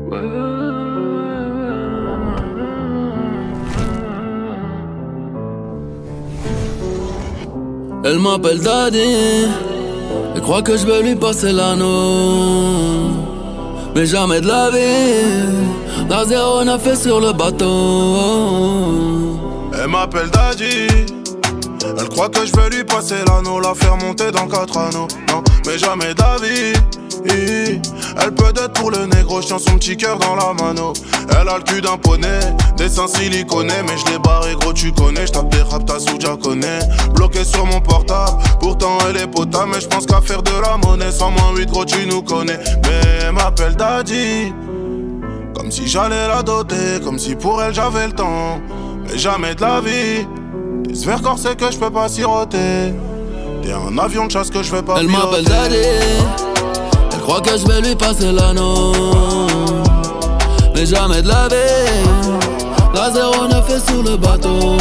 Elle m'appelle Daddy, elle croit que je veux lui passer l'anneau. Mais jamais de la vie, la 09 est sur le bateau. Elle m'appelle Daddy, elle croit que je veux lui passer l'anneau, la faire monter dans 4 anneaux. Non, mais jamais d'avis. Elle peut être pour le négro, je tiens son petit cœur dans la mano. Elle a le cul d'un poney, des seins siliconés. Mais je l'ai barré gros, tu connais, je tape des rap, t'as sous déjà connais. Bloqué sur mon portable, pourtant elle est potable. Mais je pense qu'à faire de la monnaie, 100 moins 8 gros, tu nous connais. Mais elle m'appelle Daddy, comme si j'allais la doter, comme si pour elle j'avais le temps. Mais jamais de la vie, des sphères corsées que je peux pas siroter. T'es un avion de chasse que je vais pas piloter. Elle m'appelle Daddy, elle croit que je vais lui passer l'anneau. Mais jamais de la vie, la 09 est sur le bateau.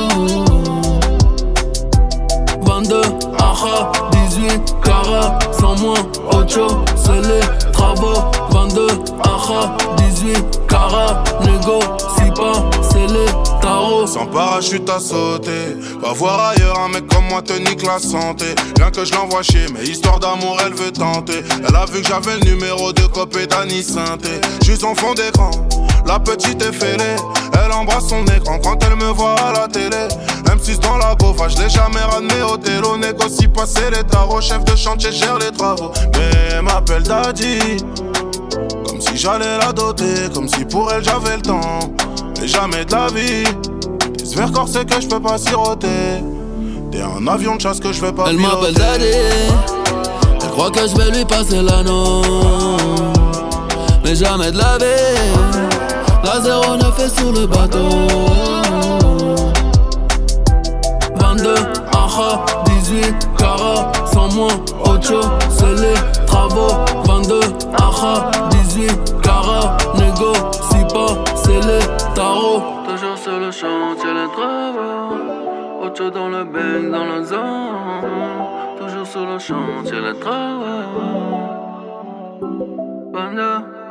22, aha, 18, cara, 100 moins, ocho, c'est les travaux. 22, aha, 18, cara, négo, si pas, c'est les tarots. Sans parachute à sauter, va voir ailleurs un mec comme moi te nique la santé. Bien que je l'envoie chier, mais histoire d'amour elle veut tenter. Elle a vu que j'avais le numéro de copé d'Annie Synthé. J'suis en fond d'écran, la petite est fêlée. Elle embrasse son écran quand elle me voit à la télé. M6 dans la gauva, je l'ai jamais ramené au télo. Négocie passer les tarots, chef de chantier gère les travaux. Mais elle m'appelle Daddy, comme si j'allais la doter, comme si pour elle j'avais le temps. Mais jamais de la vie, des sphères corsées que je peux pas siroter. T'es un avion de chasse que je vais pas piloter. Elle m'appelle Daddy, elle croit que je vais lui passer l'anneau. Mais jamais de la vie, la 09 est sur le bateau. 22, aha, 18, cara, 100 moins, ocho, c'est les travaux. 22, aha, 18, cara, négo, si pas, c'est les tarots. Toujours sur le chantier, les travaux. Ocho dans le bang, dans la zone. Toujours sur le chantier, les travaux. 22